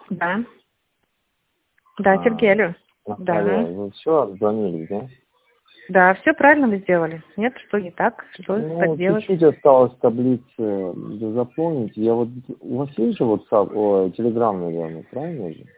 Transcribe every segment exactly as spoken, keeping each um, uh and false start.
Да. Да, А, Сергей, алло. алло, Да. вы все обзвонились, да? Да, все правильно вы сделали. Нет, что не так? Что так Ну, делать? чуть-чуть осталось таблицы заполнить. Я вот, у вас есть же WhatsApp, о, Telegram, наверное, правильно же?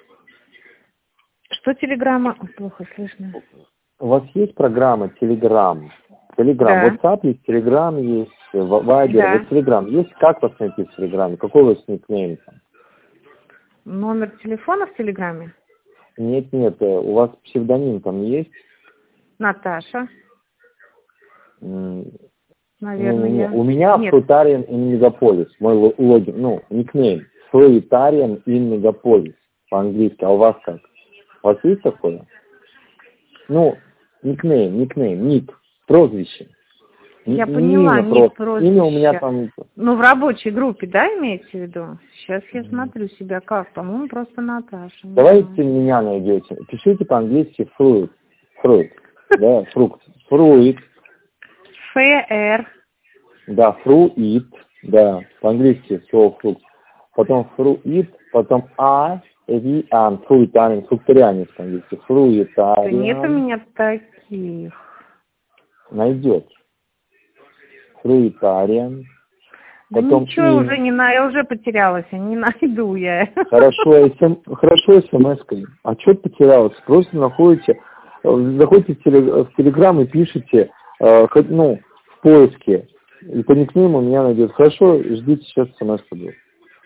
Что телеграмма? Ой, плохо слышно. У вас есть программа Telegram? Telegram, Да. WhatsApp есть, Telegram есть, Viber, Да. вот Telegram есть. Как вас найти в Telegram? Какой у вас никнейм там? Номер телефона в телеграме? Нет, нет, э, у вас псевдоним там есть? Наташа. М, Наверное, Не-не-не, я. у меня Нет. Fruitarian in Megapolis, мой ло- логин, ну, никнейм. Fruitarian in Megapolis, по-английски, а у вас как? У вас есть такое? Ну, никнейм, никнейм, ник, прозвище. Не, Я не поняла, имя ник просто. Имя у меня прозвище. там... Ну, в рабочей группе, да, имеете в виду? Сейчас я смотрю себя как. По-моему, просто Наташа. Не Давайте знаю. меня найдете. Пишите по-английски fruit. Fruit. Да, фрукт. Fruit. ФР. Да, fruit. Да, по-английски слово фрукт. Потом fruit, потом а, виан, фруитариан, фрукторианец по-английски. Да нет у Фруитариан. меня таких. Найдете. Фруитариан. Да Потом ничего, in. уже не на, я уже потерялась, не найду я. Хорошо, эс эм хорошо смс-кой. А что потерялось? Просто находите, э, заходите в, теле, в Телеграм и пишите, э, хоть, ну, в поиске. И по никнейму меня найдет. Хорошо, ждите, сейчас смс-ка будет.